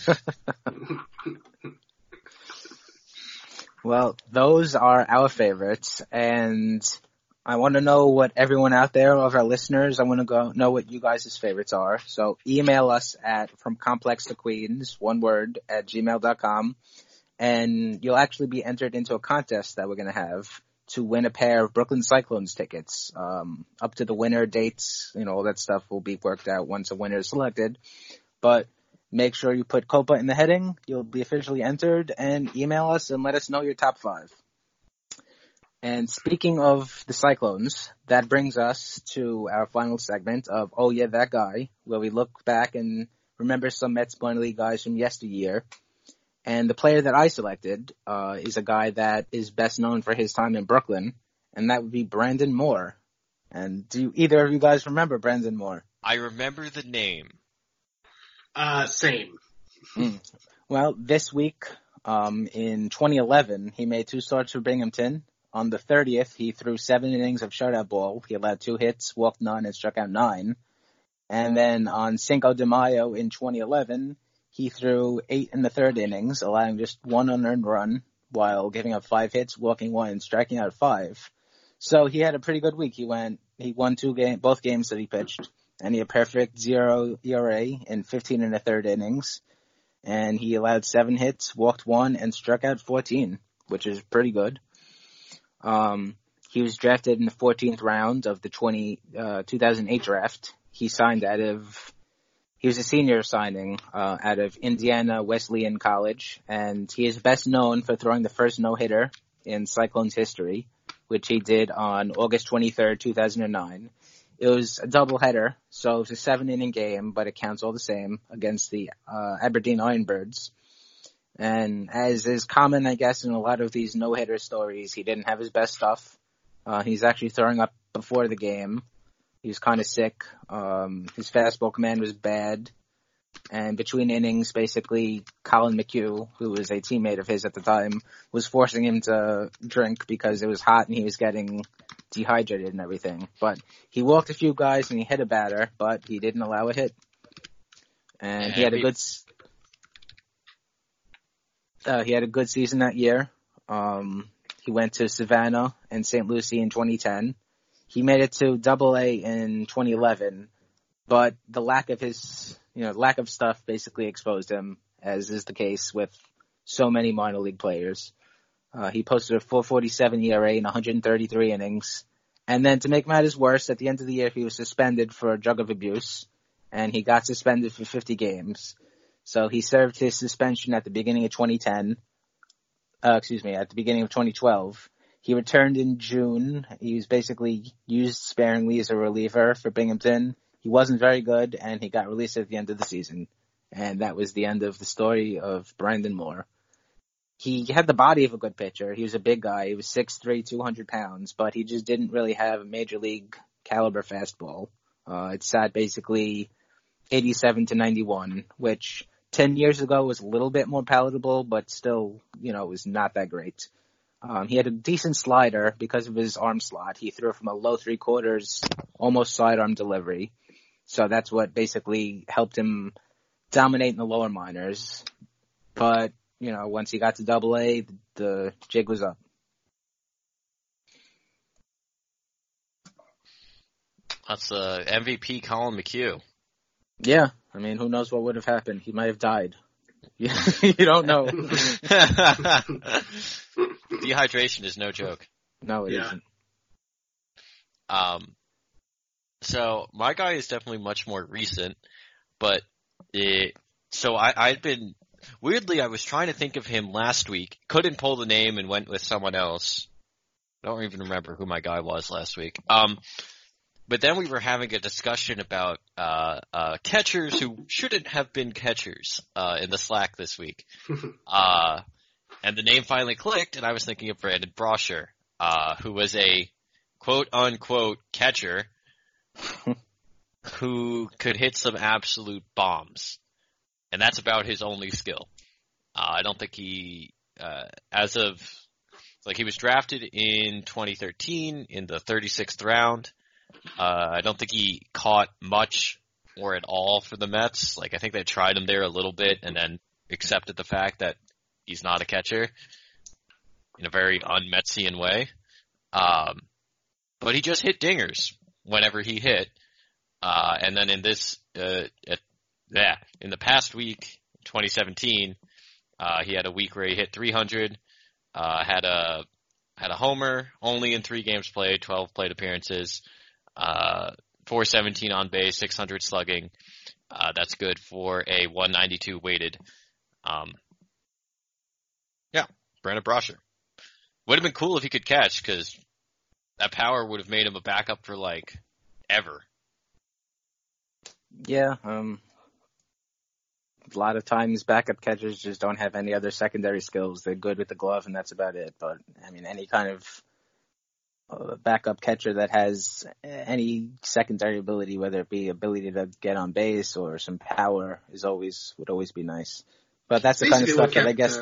Well, those are our favorites, and I want to know what everyone out there, all of our listeners, I want to know what you guys' favorites are. So email us at fromcomplex2queens, one word, @gmail.com, and you'll actually be entered into a contest that we're going to have to win a pair of Brooklyn Cyclones tickets. Up to the winner dates, all that stuff will be worked out once a winner is selected. But make sure you put Copa in the heading. You'll be officially entered, and email us and let us know your top 5. And speaking of the Cyclones, that brings us to our final segment of Oh Yeah, That Guy, where we look back and remember some Mets minor league guys from yesteryear. And the player that I selected is a guy that is best known for his time in Brooklyn, and that would be Brandon Moore. And do either of you guys remember Brandon Moore? I remember the name. Same. Well, this week, in 2011, he made 2 starts for Binghamton. On the 30th, he threw 7 innings of shutout ball. He allowed 2 hits, walked none, and struck out 9. And then on Cinco de Mayo in 2011, he threw 8 in the 3rd innings, allowing just 1 unearned run while giving up 5 hits, walking 1, and striking out 5. So he had a pretty good week. He won both games that he pitched, and he had a perfect 0 ERA in 15 and a 3rd innings. And he allowed 7 hits, walked 1, and struck out 14, which is pretty good. He was drafted in the 14th round of the 2008 draft. He was a senior signing out of Indiana Wesleyan College, and he is best known for throwing the first no-hitter in Cyclones history, which he did on August 23rd, 2009. It was a doubleheader, so it was a 7-inning game, but it counts all the same against the Aberdeen Ironbirds. And as is common, I guess, in a lot of these no-hitter stories, he didn't have his best stuff. He's actually throwing up before the game. He was kind of sick. His fastball command was bad. And between innings, basically, Colin McHugh, who was a teammate of his at the time, was forcing him to drink because it was hot and he was getting dehydrated and everything. But he walked a few guys and he hit a batter, but he didn't allow a hit. And he had a good season that year. He went to Savannah and St. Lucie in 2010. He made it to Double-A in 2011, but the lack of stuff basically exposed him, as is the case with so many minor league players. He posted a 4.47 ERA in 133 innings. And then to make matters worse, at the end of the year, he was suspended for drug abuse, and he got suspended for 50 games. So he served his suspension at the beginning of 2012. He returned in June. He was basically used sparingly as a reliever for Binghamton. He wasn't very good, and he got released at the end of the season. And that was the end of the story of Brandon Moore. He had the body of a good pitcher. He was a big guy. He was 6'3", 200 pounds, but he just didn't really have a major league caliber fastball. It sat basically 87 to 91, which 10 years ago was a little bit more palatable, but still, was not that great. He had a decent slider because of his arm slot. He threw from a low 3/4, almost sidearm delivery. So that's what basically helped him dominate in the lower minors. But, once he got to Double-A, the jig was up. That's MVP Colin McHugh. Yeah. I mean, who knows what would have happened? He might have died. You don't know. Dehydration is no joke. No, it isn't. So my guy is definitely much more recent, but I'd been weirdly I was trying to think of him last week, couldn't pull the name and went with someone else. I don't even remember who my guy was last week. But then we were having a discussion about catchers who shouldn't have been catchers in the Slack this week. And the name finally clicked, and I was thinking of Brandon Brasher, who was a quote-unquote catcher who could hit some absolute bombs. And that's about his only skill. I don't think he, he was drafted in 2013 in the 36th round. I don't think he caught much or at all for the Mets. I think they tried him there a little bit and then accepted the fact that he's not a catcher in a very un-Metsian way. But he just hit dingers whenever he hit. And then in the past week, 2017, he had a week where he hit 300, had a homer, only in 3 games played, 12 plate appearances, 417 on base, 600 slugging. That's good for a 192 weighted. Brandon Brasher. Would have been cool if he could catch, because that power would have made him a backup for ever. Yeah, a lot of times backup catchers just don't have any other secondary skills. They're good with the glove, and that's about it. But, any kind of backup catcher that has any secondary ability, whether it be ability to get on base or some power, would always be nice. But that's the kind of stuff that I guess...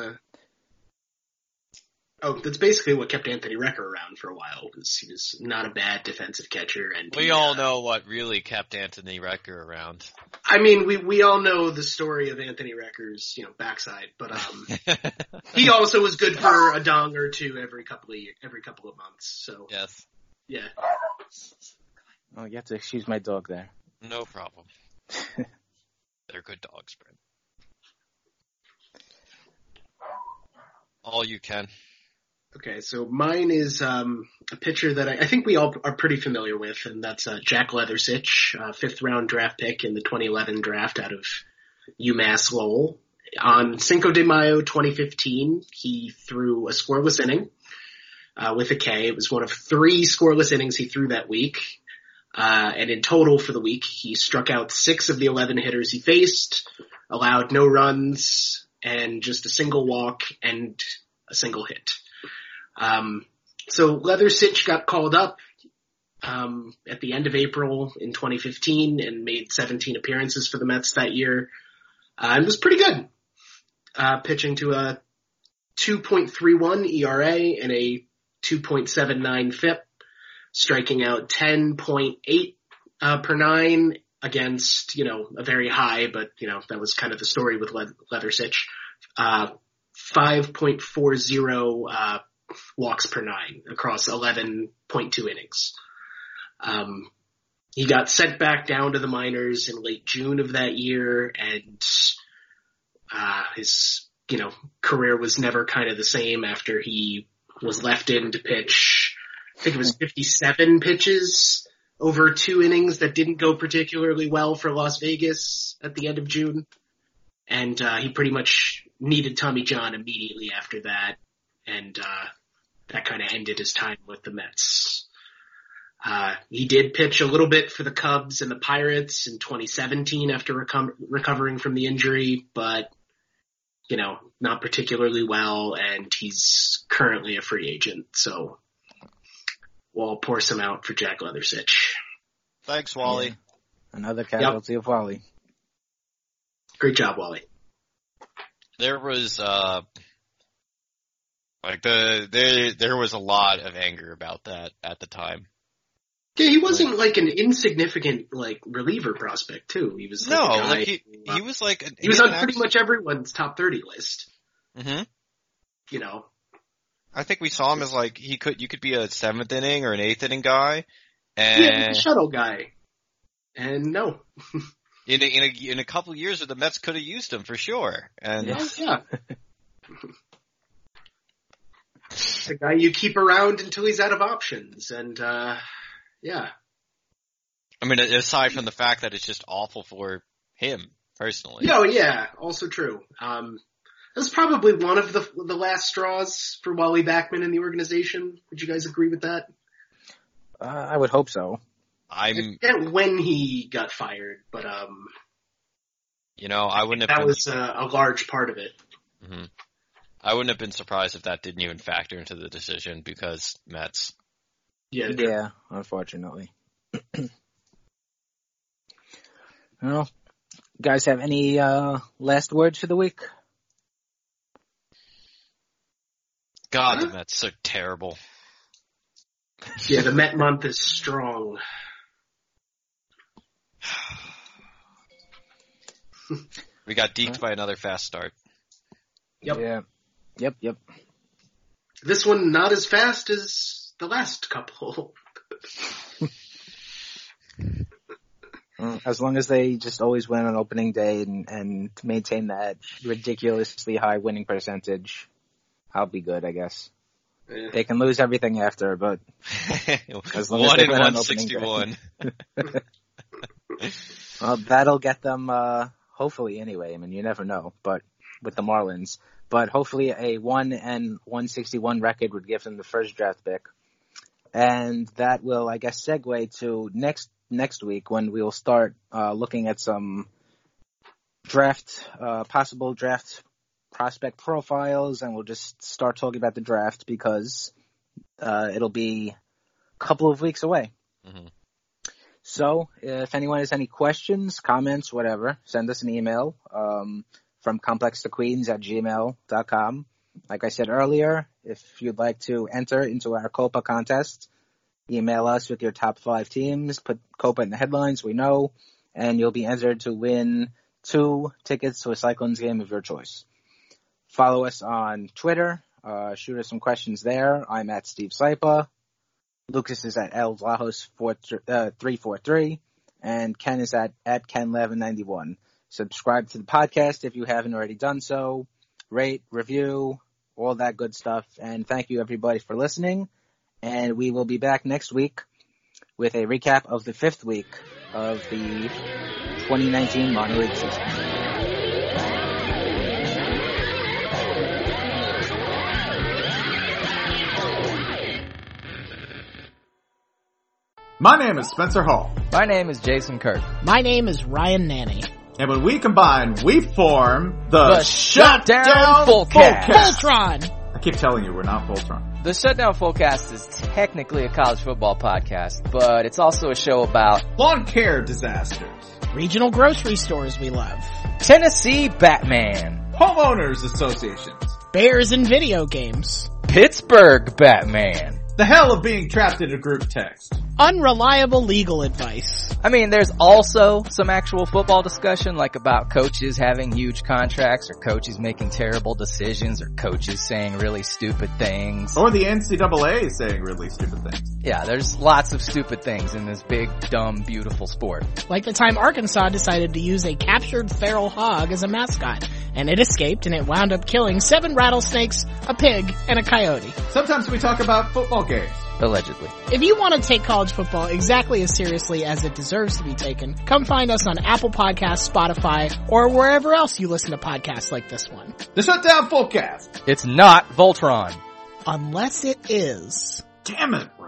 that's basically what kept Anthony Recker around for a while. He was not a bad defensive catcher, and we all know what really kept Anthony Recker around. We all know the story of Anthony Recker's backside, but he also was good for a dong or two every couple of months. So yes, yeah. Oh, you have to excuse my dog there. No problem. They're good dogs, Brent. All you can. Okay, so mine is a pitcher that I think we all are pretty familiar with, and that's Jack Leathersich, 5th round draft pick in the 2011 draft out of UMass Lowell. On Cinco de Mayo 2015, he threw a scoreless inning with a K. It was one of 3 scoreless innings he threw that week. And in total for the week, he struck out 6 of the 11 hitters he faced, allowed no runs, and just a single walk and a single hit. So Leathersich got called up at the end of April in 2015 and made 17 appearances for the Mets that year. And was pretty good, pitching to a 2.31 ERA and a 2.79 FIP, striking out 10.8 per 9 against, a very high, but, that was kind of the story with Leathersich. 5.40 walks per 9 across 11.2 innings. He got sent back down to the minors in late June of that year, and his career was never kind of the same after he was left in to pitch. I think it was 57 pitches over 2 innings that didn't go particularly well for Las Vegas at the end of June. And he pretty much needed Tommy John immediately after that, and that kind of ended his time with the Mets. He did pitch a little bit for the Cubs and the Pirates in 2017 after recovering from the injury, but, not particularly well, and he's currently a free agent, so we'll pour some out for Jack Leathersich. Thanks, Wally. Yeah. Another casualty of Wally. Great job, Wally. There was there was a lot of anger about that at the time. Yeah, he wasn't an insignificant reliever prospect too. He was he was he was on pretty much everyone's top 30 list. Mm-hmm. I think we saw him as you could be a 7th inning or an 8th inning guy, and a shuttle guy. And no. In a couple of years, the Mets could have used him for sure. And yeah. The guy you keep around until he's out of options, and yeah. I mean, aside from the fact that it's just awful for him personally. Oh, yeah, also true. It was probably one of the last straws for Wally Backman in the organization. Would you guys agree with that? I would hope so. I forget when he got fired, but I wouldn't have. That was a large part of it. Mm-hmm. I wouldn't have been surprised if that didn't even factor into the decision because Mets. Yeah, unfortunately. Well, guys have any last words for the week? God, the Mets so terrible. Yeah, the Met month is strong. We got deked by another fast start. Yep. Yeah. Yep. This one not as fast as the last couple. As long as they just always win on opening day and maintain that ridiculously high winning percentage, I'll be good, I guess. Yeah. They can lose everything after, but as long as they win on opening day. Well, that'll get them, hopefully anyway. I mean, you never know, but with the Marlins. But hopefully a 1-161 record would give them the first draft pick. And that will, I guess, segue to next week when we'll start looking at some possible draft prospect profiles, and we'll just start talking about the draft because it'll be a couple of weeks away. Mm-hmm. So if anyone has any questions, comments, whatever, send us an email from complextoqueens@gmail.com. Like I said earlier, if you'd like to enter into our Copa contest, email us with your top 5 teams, put Copa in the headlines, we know, and you'll be entered to win 2 tickets to a Cyclones game of your choice. Follow us on Twitter, shoot us some questions there. I'm at Steve Saipa. Lucas is at LLahos343, and Ken is at Ken1191. Subscribe to the podcast if you haven't already done so. Rate, review, all that good stuff. And thank you everybody for listening. And we will be back next week with a recap of the 5th week of the 2019 minor league season. My name is Spencer Hall. My name is Jason Kirk. My name is Ryan Nanny. And when we combine, we form the Shutdown Fullcast. Voltron! I keep telling you, we're not Voltron. The Shutdown Fullcast is technically a college football podcast, but it's also a show about lawn care disasters, regional grocery stores we love, Tennessee Batman, homeowners associations, bears and video games, Pittsburgh Batman, the hell of being trapped in a group text, unreliable legal advice. I mean, there's also some actual football discussion, like about coaches having huge contracts, or coaches making terrible decisions, or coaches saying really stupid things. Or the NCAA saying really stupid things. Yeah, there's lots of stupid things in this big, dumb, beautiful sport. Like the time Arkansas decided to use a captured feral hog as a mascot, and it escaped and it wound up killing 7 rattlesnakes, a pig, and a coyote. Sometimes we talk about football games. Allegedly. If you want to take college football exactly as seriously as it deserves to be taken, come find us on Apple Podcasts, Spotify, or wherever else you listen to podcasts like this one. The Shutdown Fullcast. It's not Voltron. Unless it is. Damn it.